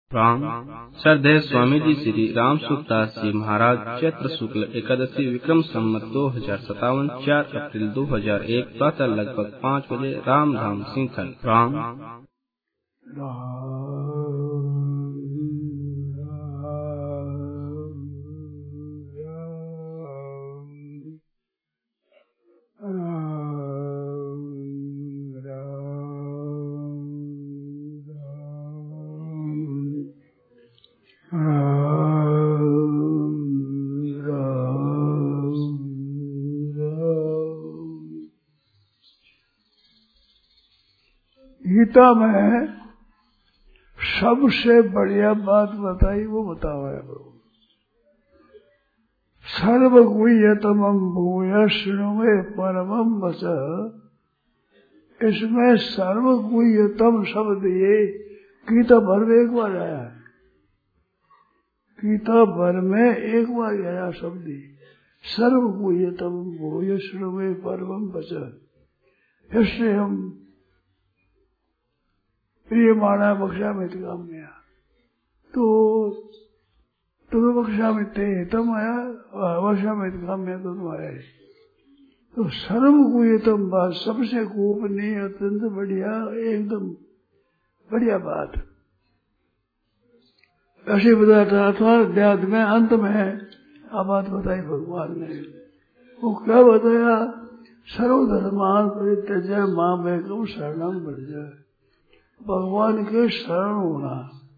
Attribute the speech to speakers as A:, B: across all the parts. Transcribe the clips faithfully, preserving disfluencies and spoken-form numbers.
A: राम श्रद्धेय स्वामी जी श्री राम सुखदास जी महाराज चैत्र शुक्ल एकादशी विक्रम संवत दो हजार सत्तावन चार अप्रैल दो हजार एक प्रातः लगभग पाँच बजे राम धाम सिंहखल। राम
B: गीता में सबसे बढ़िया बात बताई वो बताओ है प्रभु। सर्वगुह्यतमं भूय शृणुमे परमं वच। इसमें सर्वगुह्यतम शब्द ये गीता भर में एक बार आया है। गीता भर में एक बार आया शब्द ही सर्वगुह्यतम भूय शृणुमे परमं वच। इससे हम प्रिय माना बख्शा में काम में तो तुम्हें बख्शा में थे तुम आया बख्शा में काम में तो तुम आया। तो सर्व गुह्यतम बात सबसे गोपनीय अत्यंत बढ़िया एकदम बढ़िया बात ऐसी बताया था। अथवा अध्यात्म में अंत में आ बात बताई भगवान ने। वो क्या बताया? सर्वधर्मान परित्यज्य मामेकं शरणं व्रज। भगवान के शरण होना।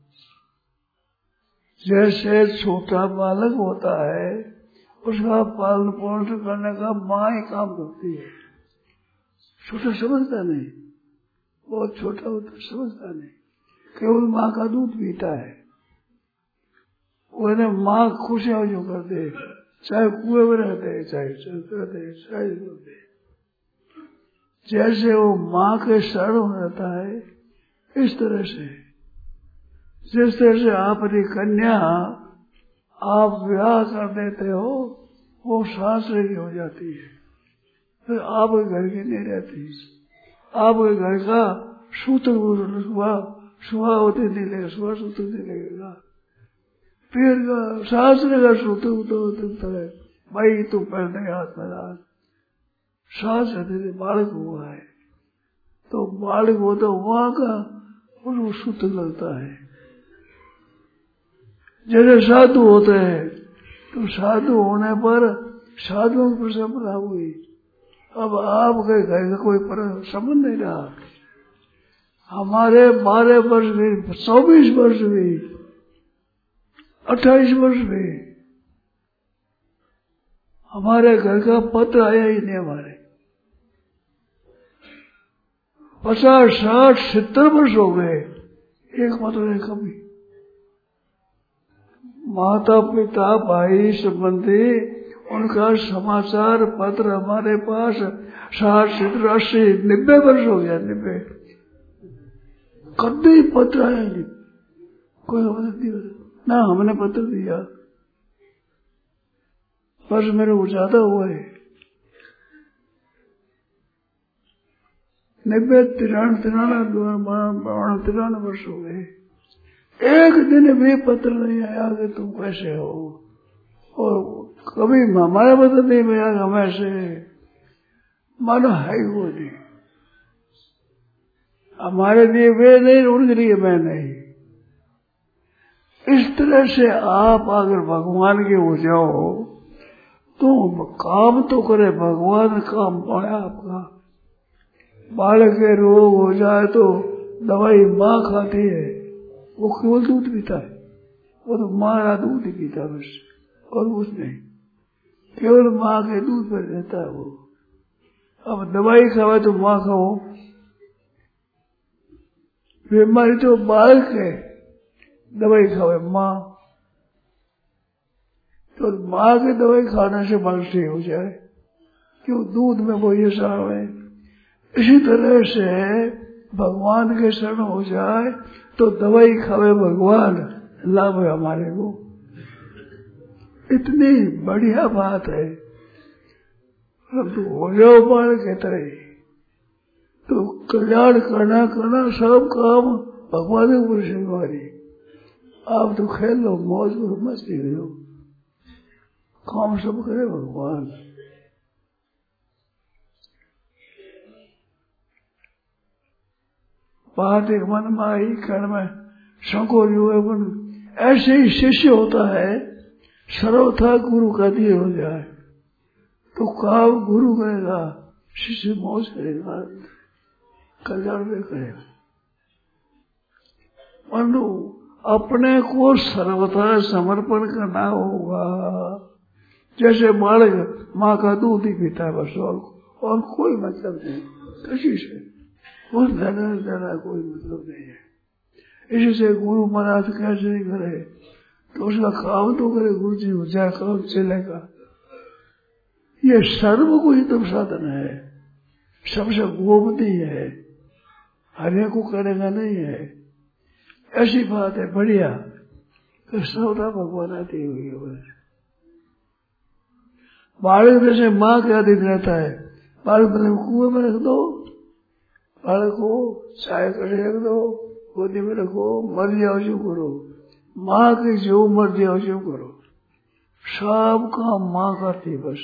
B: जैसे छोटा बालक होता है उसका पालन पोषण करने का माँ ही काम करती है। छोटा समझता नहीं, बहुत छोटा होता समझता नहीं, केवल माँ का दूध पीता है। उन्हें माँ खुशियां जो कर दे, चाहे कुएं में रहते चाहे रहते चाहे रहते। जैसे वो माँ के शरण रहता है इस तरह से जिस तरह से आप अपनी कन्या आप विवाह कर देते हो वो शास्त्र की हो जाती है, फिर आपके घर की नहीं रहती। आपके घर का सूत्र सुबह सुबह होते नहीं लगेगा, सुबह सूत्र नहीं लगेगा। फिर का शास्त्र का सूत्र होता है भाई तुम पहले हाथ में डाल। शास्त्र तेरे बालक हुआ है तो बालक होता वहां का उसको सूत्र लगता है। जैसे साधु होते हैं तो साधु होने पर साधुओं की परंपरा हुई। अब आपके घर का कोई संबंध नहीं रहा। हमारे बारह वर्ष में, चौबीस वर्ष में, अट्ठाईस वर्ष में हमारे घर का पत्र आया ही नहीं। हमारे पचास साठ सत्तर वर्ष हो गए एक पत्र नहीं कभी। माता पिता भाई संबंधी उनका समाचार पत्र हमारे पास साठ सत्तर अस्सी नब्बे वर्ष हो गया। नब्बे कभी पत्र आया नहीं, कोई मदद नहीं ना हमने पत्र दिया। वर्ष मेरे को ज्यादा हुआ है, नब्बे तिरानवे तिरानवे तिरानवे वर्ष हो गए। एक दिन भी पत्र नहीं आया कि तुम कैसे हो, और कभी हमारा पत्र नहीं मिला हमें से मानो है वो नहीं। हमारे लिए वे नहीं, उनके लिए मैं नहीं। इस तरह से आप अगर भगवान के हो जाओ तो काम तो करे भगवान, काम पाया आपका। बालक के रोग हो जाए तो दवाई माँ खाती है, वो केवल दूध पीता है, वो तो माँ का दूध ही पीता है बस, और कुछ नहीं, केवल माँ के दूध पर रहता है वो। अब दवाई खावे तो माँ खाओ, बीमारी तो बालक है, दवाई खावे माँ, तो माँ की दवाई खाने से बालक सही हो जाए, क्यों दूध में वो ये सारा है। इसी तरह से भगवान के शरण हो जाए तो दवाई खावे भगवान, लाभ है हमारे को। इतनी बढ़िया बात है। अब तो हो जाओ बाल के तरह तो कल्याण करना करना सब काम भगवान की जिम्मेवारी। आप तो खेल लो, मौज करो, मस्ती करो, काम सब करे भगवान। बात एक मन में आई, क्षण में संकोच हुए, पर ऐसे ही शिष्य होता है, सर्वथा गुरु का दिए हो जाए तो काम गुरु करेगा, शिष्य मौज करेगा, कल्याण में करेगा। परंतु अपने को सर्वथा समर्पण करना होगा। जैसे बालक माँ का दूध ही पीता है बस, और, और कोई मतलब नहीं किसी से, उस धन देना कोई मतलब नहीं है। इसी से गुरु महाराज कैसे नहीं करे तो उसका काम तो करे, गुरु जी हो जाए काम चलेगा। ये सर्व को ही तब साधन है, सबसे गोपनीय है, हरे को करेगा नहीं है। ऐसी बात है बढ़िया, तो सौदा भगवान आती हुई है। बालक जैसे माँ के अधीन रहता है, बालक मतलब कुएं में रख दो, बालक को चाय कर रख दो, गोदी में रखो, मर जाओ जो करो, माँ की जो मर जाओ जो करो, सब काम माँ करती बस।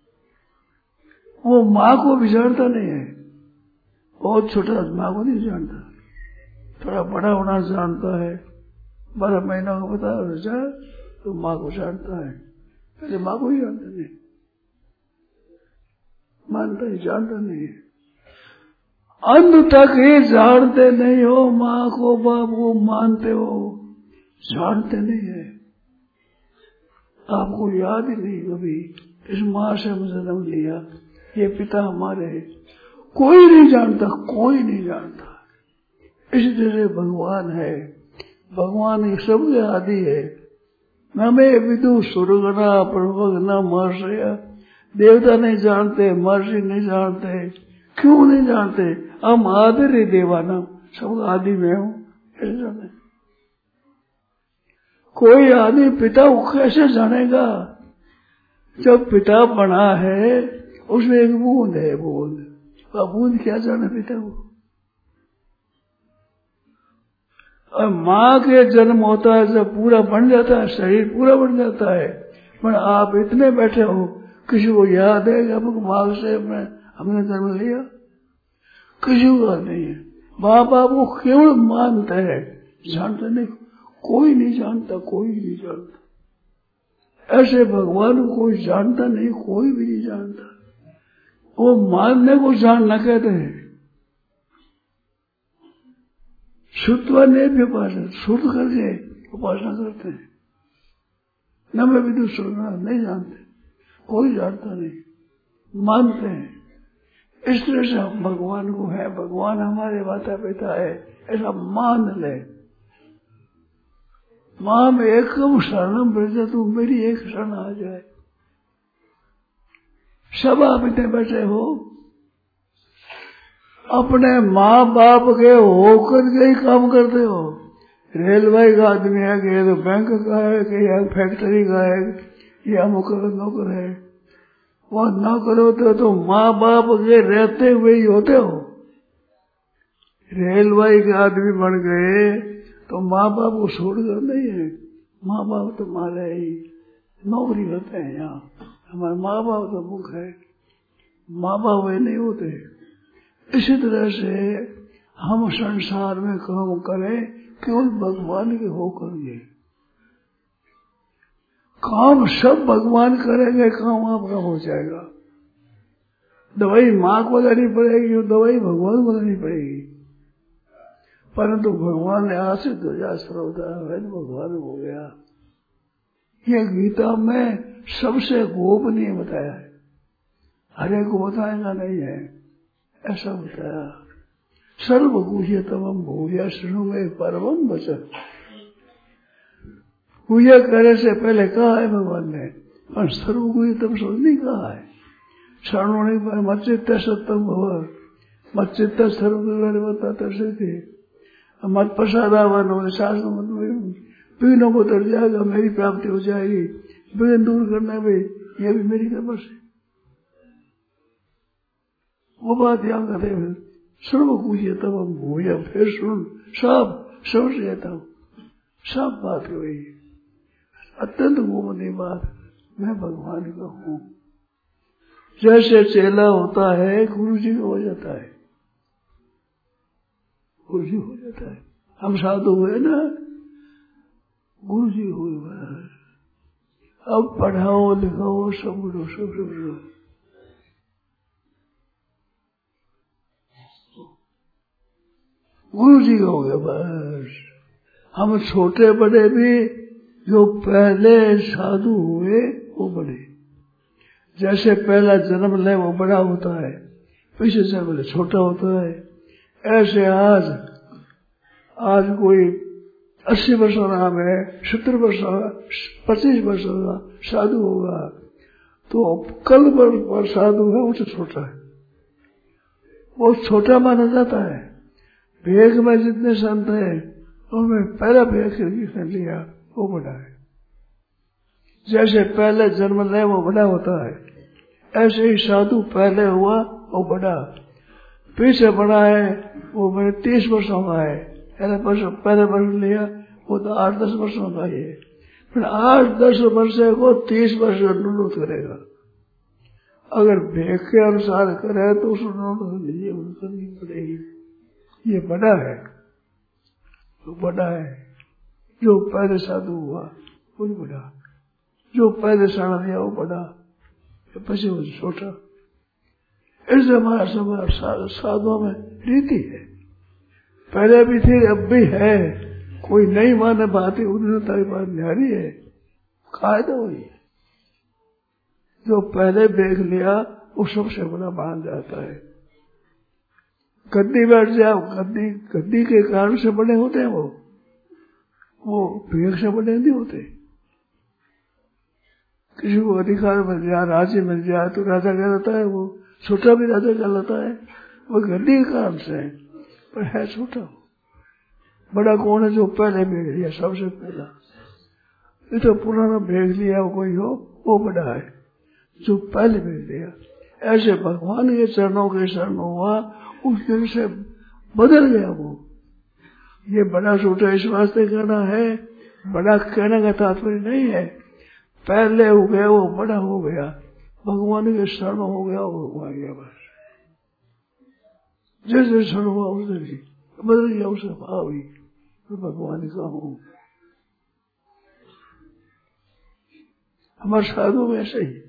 B: वो माँ को भी जानता नहीं है, बहुत छोटा माँ को नहीं जानता, थोड़ा बड़ा होना जानता है, बारह महीना को बता जा तो माँ को जानता है, पहले माँ को ही जानता नहीं, मानता ही जानता नहीं है। अंत तक ही जानते नहीं हो माँ को, बाप को मानते हो, जानते नहीं है, आपको याद ही नहीं कभी इस माँ से हम जन्म लिया, ये पिता हमारे है, कोई नहीं जानता, कोई नहीं जानता। इसी तरह भगवान है, भगवान सबके आदि है। न मैं विदु सुरगना प्रभग न महर्षया, देवता नहीं जानते, महर्षि नहीं जानते, क्यों नहीं जानते? हम आदर ही देवाना, सब आदि में हूं, ऐसा नहीं। कोई आदमी पिता को कैसे जानेगा? जब पिता बना है उसमें एक बूंद है, बूंद, वह बूंद क्या जाने पिता को? और माँ के जन्म होता है जब पूरा बन जाता है, शरीर पूरा बन जाता है, पर आप इतने बैठे हो, किसी को याद है कि आपको माँ से हमने जन्म लिया? किसी को नहीं है। माँ बाप को केवल मानते हैं, जानते नहीं, कोई नहीं जानता, कोई नहीं जानता। ऐसे भगवान को कोई जानता नहीं, कोई भी नहीं जानता। वो मानने को जानना कहते हैं। शुद्धवा ने भी उपासना शुद्ध करके उपासना करते हैं। न मैं विदुष सुनना नहीं जानते, कोई जानता नहीं, मानते हैं। इस तरह से हम भगवान को है, भगवान हमारे माता पिता है, ऐसा मान ले। माँ में एकम शरणम ब्रज, तू मेरी एक शरण आ जाए। सब आप इतने बैठे हो, अपने माँ बाप के होकर के ही काम करते हो। रेलवे का आदमी है कि तो बैंक का है कि या फैक्ट्री का है या मुकर नौकर है, वो न करो तो, तो माँ बाप के रहते हुए ही होते हो। रेलवे के आदमी बन गए तो माँ बाप को छोड़कर नहीं है, माँ बाप तो हमारे ही नौकरी करते हैं। यहाँ हमारे माँ बाप तो मुख है, माँ बाप वे नहीं होते। इसी तरह से हम संसार में काम करें केवल भगवान के होकर ये काम सब भगवान करेंगे, काम आपका हो जाएगा। दवाई माँ को लेनी पड़ेगी और दवाई भगवान को लेनी पड़ेगी, परंतु भगवान ने आश्रित हो जा श्रोता है, भगवान हो गया। ये गीता में सबसे गोपनीय बताया है, हरे को बताएगा नहीं है, ऐसा बताया। सर्वगुह्यतमं भूया शृणु मे परमं वचन। गुह्य करने से पहले कहा है भगवान ने, और सर्वगुह्यतम सोच नहीं कहा है। शरणु नहीं पर मच्चित्त सत्यम भव, मच्चित्त सर्वगुह्यतम मत प्रसादावन हो, शास्त्र मतलब विघ्नों को तर जाएगा, मेरी प्राप्ति हो जाएगी। विघ्न दूर करने में यह भी मेरी कृपा से, वो बात याद करते हुए सर्व कुछ तब हम भूया, फिर सुन सब समझ लेता हूँ, सब बात हुई, अत्यंत गोपनीय बात, मैं भगवान का हूँ। जैसे चेला होता है गुरु जी हो जाता है, गुरु जी हो जाता है। हम साधु हुए ना, गुरु जी हुए बस। अब पढ़ाओ लिखाओ सब करो, सब सब करो। गुरु जी हो गए बस। हम छोटे बड़े भी जो पहले साधु हुए वो बड़े, जैसे पहला जन्म ले वो बड़ा होता है, पीछे जन्म ले छोटा होता है। ऐसे आज आज कोई अस्सी वर्ष का है, सत्तर वर्ष का, पच्चीस वर्ष का साधु होगा तो कल पर साधु है उससे छोटा है, वो छोटा माना जाता है। भेग में जितने संत है उनमें पहला भेग जिसने लिया वो बड़ा है। जैसे पहले जन्म ले वो बड़ा होता है, ऐसे ही साधु पहले हुआ वो बड़ा, पीछे बड़ा है वो मेरे तीस वर्षों का है, पहले वर्ष पहले वर्ष लिया वो तो आठ दस वर्षों का ही है, फिर आठ दस वर्ष को तीस वर्ष अनुरोध करेगा। अगर भेग के अनुसार करे तो उस अनुरोध करनी पड़ेगी। ये बड़ा है, तो बड़ा है। जो पहले साधु हुआ वो बड़ा, जो पहले साड़ा दिया वो बड़ा, पीछे वो छोटा। ऐसे हमारा समाज साधुओं में रीति है, पहले भी थी अब भी है। कोई नहीं माने बात ही उन्होंने तारी बात न्यारी है, कायदा वही है। जो पहले देख लिया वो सबसे बड़ा मान जाता है। गद्दी बैठ जाओ, गद्दी गद्दी के कारण से बड़े होते हैं, वो वो भेग से बड़े नहीं होते। किसी को अधिकार मिल जाए, राज्य मिल जाए तो राजा कहलाता है, वो छोटा भी राजा कहलाता है, वो गद्दी के कारण से है, पर है छोटा। बड़ा कौन है? जो पहले भेज लिया, सबसे पहला। ये तो पुराना भेज लिया कोई हो वो बड़ा है, जो पहले भेज लिया। ऐसे भगवान के चरणों के शरण हुआ, उस दिन से बदल गया वो। ये बड़ा छोटा इस वास्ते कहना है, बड़ा कहने का तात्पर्य नहीं है। पहले हो गया वो बड़ा हो गया, भगवान के शरण हो गया वो हुआ गया बस। जैसे शरण हुआ उसे भी बदल गया, उसे भाव ही तो भगवान का हूँ। हमारे साधु में ऐसे ही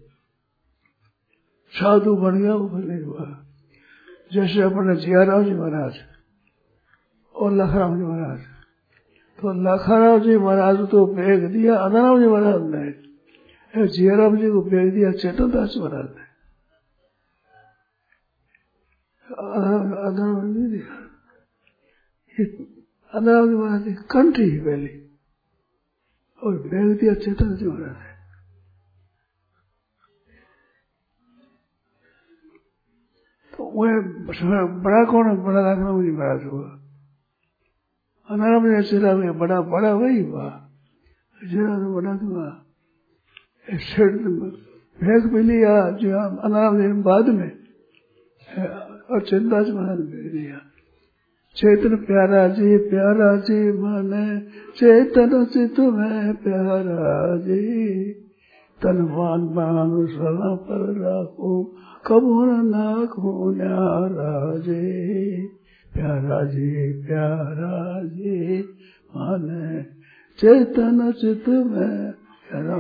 B: साधु बन गया वो भले हुआ। जैसे अपने जियाराम जी महाराज और लखराम जी महाराज, तो लखराम जी महाराज तो भेज दिया अनाराम जी महाराज ने, जियाराम जी को भेज दिया चेतन दास महाराज ने। अनाराम नहीं दिया, अनाराम जी महाराज ने कंठी ही पहले और भेज दिया चेतन जी महाराज ने। तो वह बड़ा कौन है? बड़ा लखराम जी महाराज हुआ। अनाराम जी चला गया, बड़ा बड़ा वही हुआ, जरा तो बड़ा हुआ। भेद भी लिया जो अनाराम जी बाद में, और चंदा जी महाराज भेज दिया। चेतन प्यारा जी प्यारा जी माने, चेतन चित में प्यारा जी, तन मान मान सला पर राखो, कबूर नाखो न्यारा जी। प्यारा जी प्यारा जी माने, चेतन चित में प्यारा।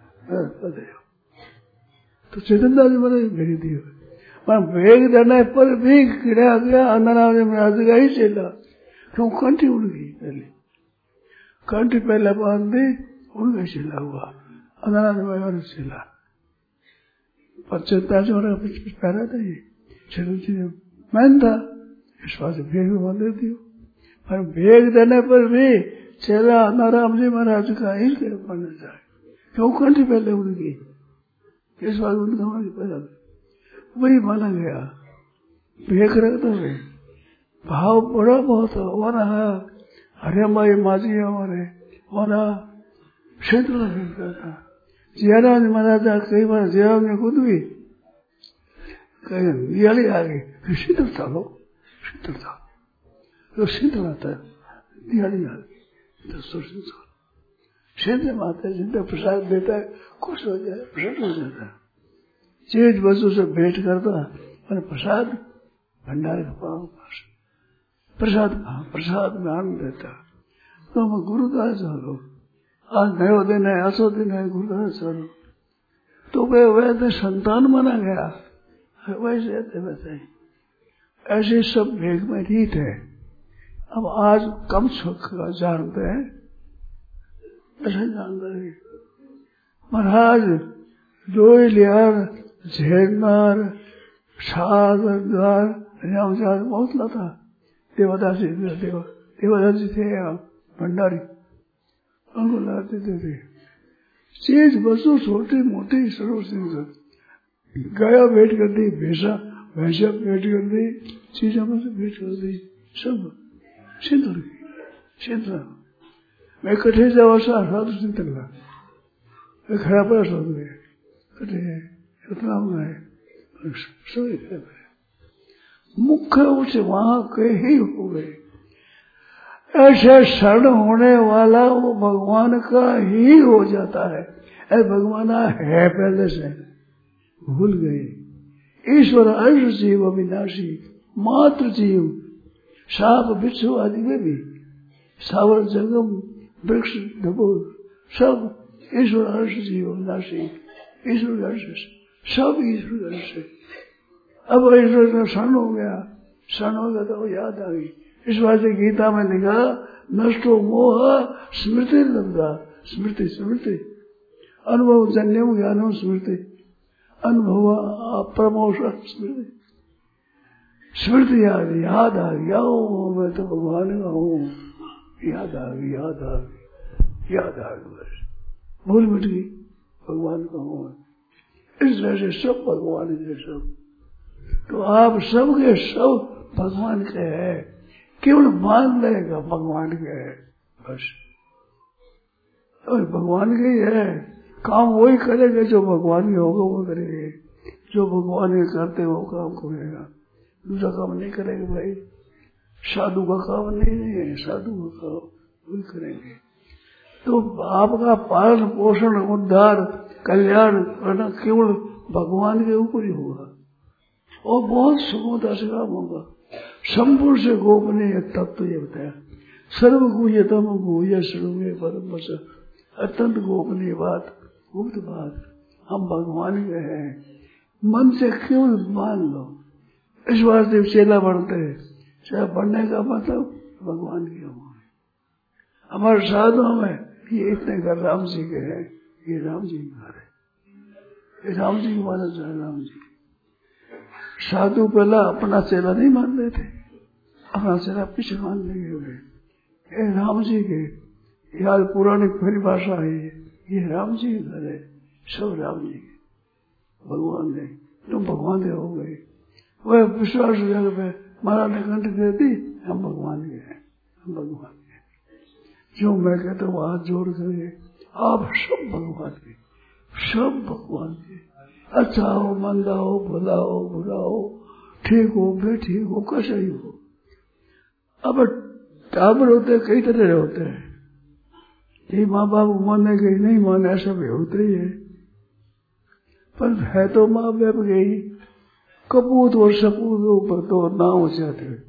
B: तो चेतन दास मैंने भेज दिया, पर भेज देने पर भी गिरा गया अनाराम जी महाराज का ही चेला। क्यों? कंठी उड़ गई पहले, कंठी पहले बांध दी, उड़ गई, चेला हुआ अनाराम जी महाराज चेला। पर चेता जो पैरा था ये चेतन जी मैन था, इस बात से भेग बांध देती हो। पर भेज देने पर भी चेला अनाराम जी महाराज का ही बनना चाहिए। क्यों? कंठी पहले उड़ गई, इस बात उनका पैदा वही माना गया। भेख रखता है, भाव बड़ा बहुत होना है। हरे माई माजी हमारे होना क्षेत्र था। जियाराम महाराज कई बार जियाराम ने खुद भी कहीं दियाली आ गई, फिर शीतलता लो, शीतलता तो शीतल आता है, दियाली आ गई तो शीतल। सीधे माता जिनका प्रसाद देता है खुश हो जाए, प्रसन्न हो जाता है। चीज वस्तु से भेंट करता मैंने प्रसाद भंडारे का पाओ प्रसाद प्रसाद में आनंद देता। तो मैं गुरुद्वारा चलो, आज नयो दिन है, असो दिन है, गुरुद्वारा चलो, तो वे वैसे संतान माना गया, वैसे वैसे ऐसे सब भेग में रीत है। अब आज कम जानते हैं, ऐसे जानते हैं। महाराज जोई लियार झेलमार सागर द्वार रामचार बहुत लता देवदासी देव देवदासी थे भंडारी, उनको लाते थे चीज वस्तु छोटी मोटी सर्व सिंह गाया भेंट कर दी, भैंसा भैंसा भेंट कर दी, चीजा में से भेंट कर दी, सब सिंदूर की सिंदूर मैं कठे जाओ सा साधु सिंदूर का मैं खड़ा पड़ा साधु है कठे इतना हुआ है सभी मुख्य उसे वहां के ही हो गए। ऐसे शरण होने वाला वो भगवान का ही हो जाता है। ऐसे भगवान है पहले से, भूल गए। ईश्वर अंश जीव अविनाशी, मात्र जीव साप बिच्छू आदि में भी सावर जंगम वृक्ष ढबोर सब ईश्वर अंश जीव अविनाशी, ईश्वर अंश सब ईश्वर अंश है। अब ईश्वर का शरण हो गया, शरण हो गया तो वो याद आ गई। इस बात से गीता में लिखा नष्टो मोह स्मृति लब्धा, स्मृति स्मृति अनुभव जन्यम ज्ञानम स्मृति अनुभव अप्रमोष स्मृति स्मृति याद याद आ गया मैं तो भगवान का हूँ, याद आ गई याद आ गई याद आ गई बस भूल मिट गई भगवान का हूँ। इस तरह से सब भगवान के सब, तो आप सबके सब भगवान के हैं, केवल मान लेगा भगवान के है बस, और भगवान के ही है। काम वही करेगा जो भगवान के होगा वो करेंगे, जो भगवान के करते वो काम करेगा, दूसरा काम नहीं करेगा। भाई साधु का काम नहीं है, साधु का काम वही करेंगे। तो आपका पालन पोषण उद्धार कल्याण करना केवल भगवान के ऊपर ही होगा और बहुत सुगमता से काम होगा। संपूर्ण से गोपनीय तत्व ये बताया, सर्व गुह्यतम गुह्य सर्वे परम बस, अत्यंत गोपनीय बात, गुप्त बात, हम भगवान के हैं। मन से केवल मान लो, इस बात से चेला बढ़ते हैं, चाहे बढ़ने का मतलब भगवान की हम हमारे साधुओं में ये इतने घर राम जी के हैं, ये राम जी के घर है, ये राम जी के माना जाए। राम जी साधु पहला अपना चेला नहीं मानते थे, अपना चेला पीछे मान लगे हुए, ये राम जी के, यार पुरानी परिभाषा है, ये राम जी के घर है, सब राम जी के भगवान ने, तुम भगवान के हो गए। वह विश्वास जगह महाराज ने घंटे दे दी, हम भगवान के हैं, हम भगवान के। जो मैं कहता हूँ हाथ जोड़ करके, आप सब भगवान के, सब भगवान के, अच्छा हो मंदा हो भला हो बुरा हो ठीक हो बेठीक हो कैसे ही हो। अब टाबर होते कई तरह होते हैं, ये माँ बाप माने गई नहीं माने ऐसा भी होते ही है, पर है तो माँ बाप गई। कपूत और सपूत ऊपर दो नाव हो जाते हैं,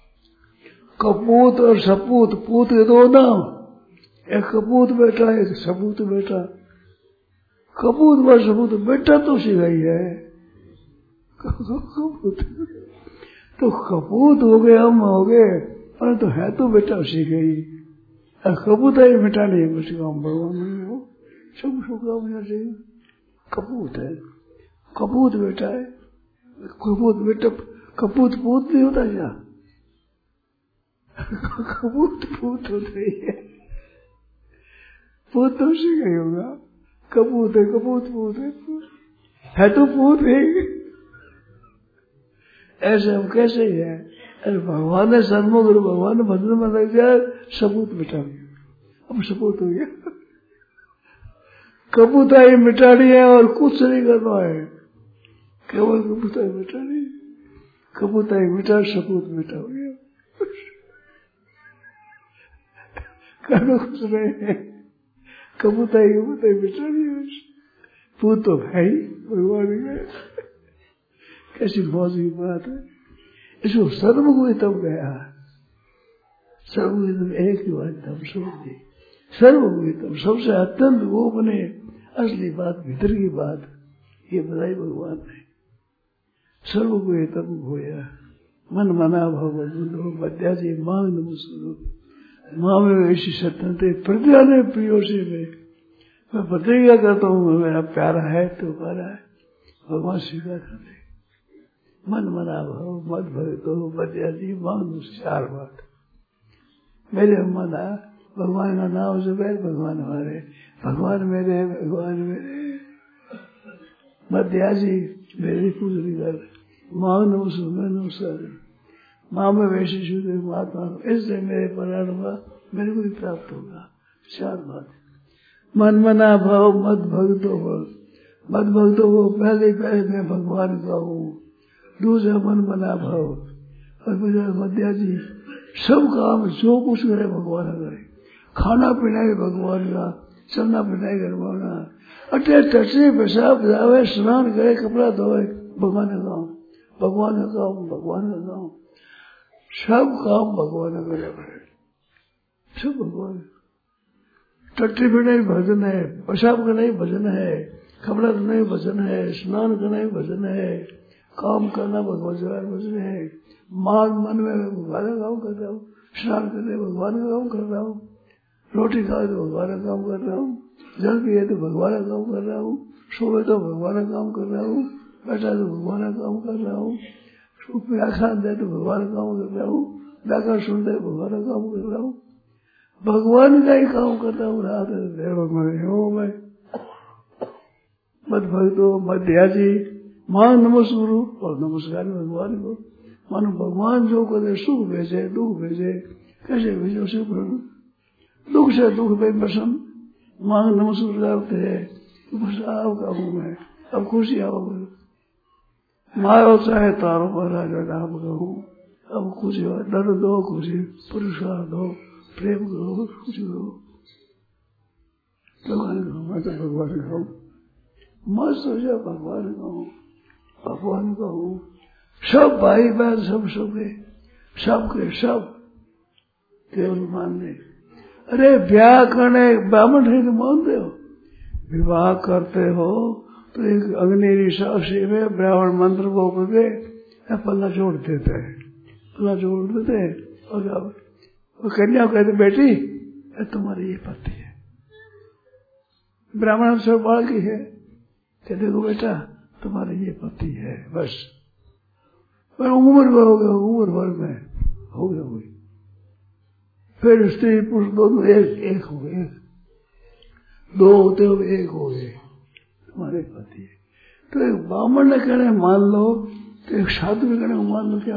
B: कपूत और सपूत, पूत के दो नाव, एक कपूत बेटा एक सपूत बेटा। कपूत व सपूत बेटा तो सिखाई है, कपूत तो कपूत हो गए हम हो गए, पर तो है तो बेटा सीख गई। कपूत है बेटा नहीं है, कुछ काम भगवान नहीं हो, सब सब काम होना चाहिए। कपूत है, कपूत बेटा है, कपूत बेटा, कपूत पूत नहीं होता क्या? कपूत पूत होता ही है, पूत तो सीख गई होगा। कपूत है कपूत पूत है, है तो पूत है। ऐसे हम कैसे ही है, अरे भगवान ने सन्मुख भगवान ने भजन में लग जाए, सबूत मिटा गया, अब सबूत हो गया। कपूताई मिटानी है और कुछ नहीं करना है, केवल कपूताई मिटानी, कपूताई मिटा सबूत मिटा हो गया, करना कुछ नहीं है, कबूताई कबूताई बेचारी पूत तो है ही भगवान का। कैसी मौज की बात है। इसको सर्वगुणितम गया, सर्वगुणितम एक ही बात हम समझ ली। सर्वगुणितम सबसे अत्यंत वो बने असली बात, भीतर की बात ये बताई भगवान ने। सर्वगुणितम होया मन मना भव बुद्धो मध्याजी मांग नमस्कार माँ में ऐसी सत्यते प्रजा ने प्रियो से में मैं प्रतिज्ञा करता हूँ मेरा प्यारा है तो प्यारा है। भगवान स्वीकार करते मन मना भव मत भगतो मध्याजी मांग चार बात मेरे मना भगवान का नाम से बैठ भगवान हमारे भगवान मेरे भगवान मेरे मध्याजी मेरी पूजनी कर मांग नमस्कार नमस्कार माँ में वैसे शुद्ध महात्मा इससे मेरे परात्मा मेरे को भी प्राप्त होगा। चार बात मन मना भाव मत भक्तो भव मत भक्तो वो पहले पहले मैं भगवान का हूँ। दूसरा मन मना भाव और मध्या जी सब काम जो कुछ करे भगवान करे। खाना पीना भी भगवान का, चलना फिरना करवाना, अटे टचे पेशाब जावे स्नान करे कपड़ा धोए भगवान का काम, भगवान का काम भगवान का काम सब काम भगवान करे। सब भगवान टट्टी पीना ही भजन है, पेशाब करना ही भजन है, कपड़ा धोना ही भजन है, स्नान करना ही भजन है, काम करना भगवान भजन है। मान मन में भगवान का काम कर रहा हूँ, स्नान करने भगवान का काम कर रहा हूँ, रोटी खाए तो भगवान का काम कर रहा हूँ, जल पिए तो भगवान का काम कर रहा हूँ, सोए तो भगवान का काम कर रहा हूँ, बैठा तो भगवान का काम कर रहा हूँ, व्याख्यान दे तो भगवान का काम कर रहा हूँ, व्याख्यान सुनते भगवान का काम कर रहा हूँ, भगवान का ही काम करता हूँ। रात भगवान हो मैं मत भक्तो मध्याजी मान नमस्कार और नमस्कार भगवान को। मानो भगवान जो करे सुख भेजे दुख भेजे कैसे भेजो से दुख से दुख पे प्रसन्न मांग नमस्कार करते है बस आपका हूँ मैं, अब खुशी आओगे मारो चाहे तारो पर राजा नाम कहूँ, अब खुशी हो डर दो खुशी पुरस्कार दो प्रेम करो खुशी करो भगवान का मैं तो भगवान का हूँ मस्त हो जाए भगवान का हूँ भगवान का हूँ। सब भाई बहन सब सबके सबके सब केवल मानने। अरे ब्याह करने ब्राह्मण है तो मानते हो, विवाह करते हो तो एक अग्नि साक्षी में ब्राह्मण मंत्र को करके पल्ला जोड़ देते हैं, पल्ला जोड़ देते हैं और कन्या कहते बेटी तुम्हारी ये पति है, ब्राह्मण से बाल की है, कहते देखो बेटा तुम्हारा ये पति है बस। पर उम्र भर हो गया, उम्र भर में हो गया हुई, फिर स्त्री पुरुष दोनों एक एक हो गए, दो होते हुए एक हो गए तुम्हारे पति है। तो एक ब्राह्मण ने कहने मान लो तो एक साधु ने कहने मान लो क्या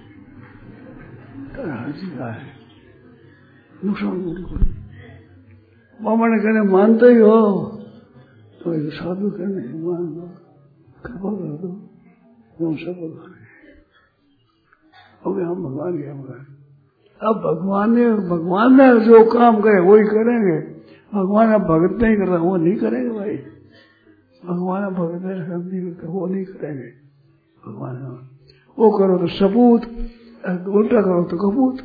B: है नुकसान ब्राह्मण ने कहने मानते ही हो तो एक साधु कहने मान लो कृपा कर दो हम सब हम भगवान के भगवान। अब भगवान ने भगवान ने जो काम करे वही करेंगे, भगवान अब भगत नहीं करता वो नहीं करेंगे भाई, भगवान अब भगत नहीं करता वो नहीं करेंगे। भगवान वो करो तो सपूत, उल्टा करो तो कपूत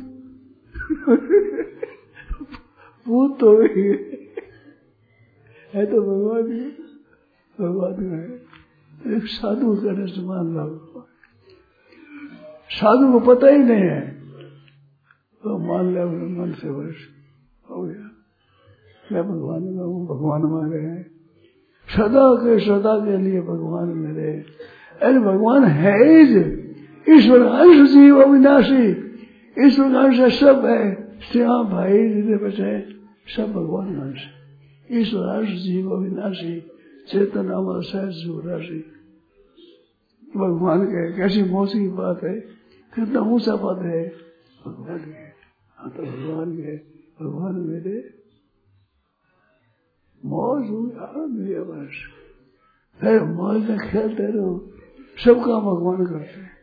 B: पूत तो वही है तो भगवान भगवान का है। एक साधु करने से मान लो, साधु को पता ही नहीं है तो मान लिया मन से वर्ष हो गया मैं भगवान का हूँ, भगवान हमारे हैं सदा के सदा के लिए भगवान मेरे। अरे भगवान है ही ईश्वर अंश जीव अविनाशी, ईश्वर का अंश सब है, श्याम भाई जितने बचे सब भगवान का अंश, ईश्वर अंश जीव अविनाशी चेतन अमर सहज राशि भगवान के। कैसी मौज की बात है, कितना ऊंचा पद है भगवान के। हाँ तो भगवान के भगवान मेरे मौज हुई बस, फिर मौज में खेलते रहो, सब काम भगवान करते हैं,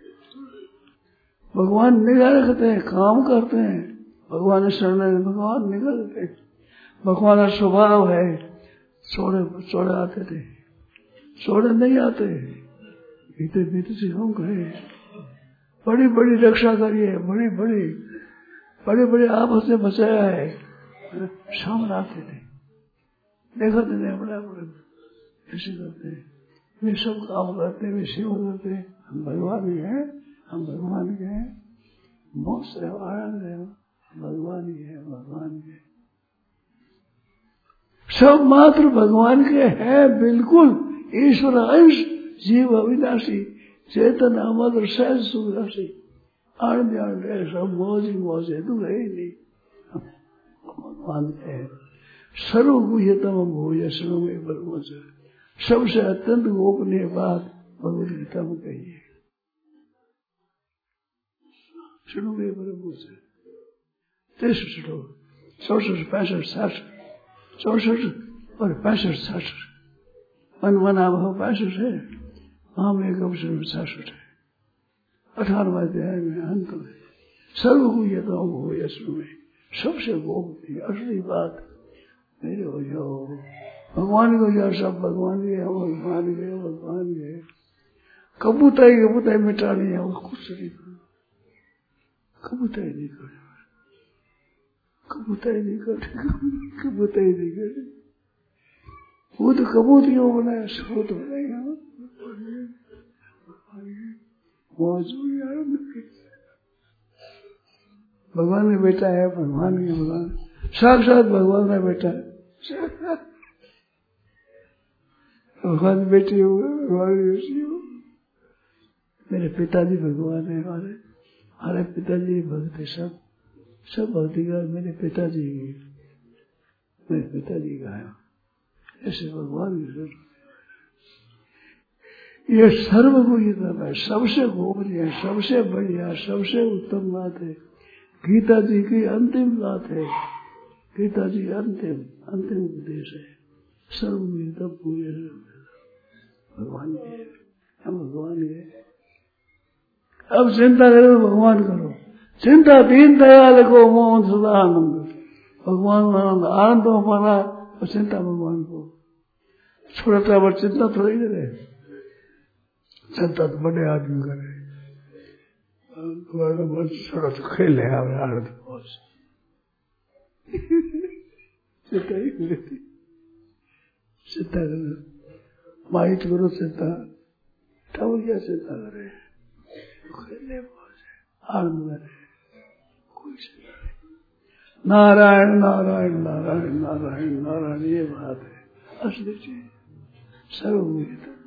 B: भगवान निगाह रखते हैं, काम करते हैं, भगवान शरण भगवान निगाह रखते हैं, भगवान का स्वभाव है, छोड़े छोड़े आते थे, छोड़े नहीं आते, भीतर भीतर से हम कहे बड़ी बड़ी रक्षा करिए, बड़ी बड़ी बड़े बड़े आपस में बचाया है, सामने आते थे, देखा तो नहीं, बड़ा बड़े ऐसे करते हैं, वे सब काम करते, वे सेवा करते, हम भगवान ही हैं, हम भगवान के हैं, मोक्ष है, आनंद है, भगवान ही है, भगवान ही है, सब मात्र भगवान के हैं, बिल्कुल ईश्वर अंश, जीव अविनाशी, चेतन अमर सहज सुराशी, आनंद आनंद है, सब मौज ही मौज है, तू है ही नहीं, भगवान है। सर्वगुह्यतम भूय श्रु में ब्रह्मच, सबसे अत्यंत गोपनीय बात भगवत गीता में कही है, श्रु में ब्रह्मच। तेईस श्लोक, चौसठ पैंसठ साठ, चौसठ और पैंसठ साठ, वन वन आभाव पैंसठ है, हम एक अवसर में सासठ है, अठारहवा अध्याय में अंत में सर्वगुह्यतम भूय श्रु में, सबसे गोपनीय असली बात मेरे हो जाओ, भगवान को जाओ, सब भगवान के, हम भगवान के, भगवान के, कबूताई कबूताई मिटानी है, वो कुछ नहीं करना, कबूताई नहीं करना, कबूताई नहीं करना, कबूताई नहीं करना, वो तो कबूतियों बनाया, सब तो बनाया, भगवान ने बेटा है, भगवान के भगवान, साक्षात भगवान का बेटा है, भगवान बेटी हो, भगवान बेटी हो, मेरे पिताजी भगवान है, हमारे हमारे पिताजी भक्त है, सब सब भक्ति का मेरे पिताजी, मेरे पिताजी का है, ऐसे भगवान की जरूरत, ये सर्वगुह्यतम है, सबसे गोपनीय, सबसे बढ़िया, सबसे उत्तम बात है, गीता जी की अंतिम बात है, गीता जी अंतिम अंतिम उपदेश है, सर्वगुह्यतम पूरे भगवान के, हम भगवान के। अब चिंता करो भगवान करो, चिंता दीन दयाल को मोहन सदा आनंद, भगवान आनंद, आनंद हमारा और चिंता भगवान को, छोटा बड़ चिंता थोड़ी करे, चिंता तो बड़े आदमी करे, छोटा तो खेल है आनंद बहुत, चिंता ही करती, चिंता करो माहित करो, चिंता तब क्या चिंता करे, खेलने बहुत आनंद में कोई चिंता नहीं, नारायण नारायण नारायण नारायण नारायण, ये बात है असली चीज, सर्वगुह्यतम।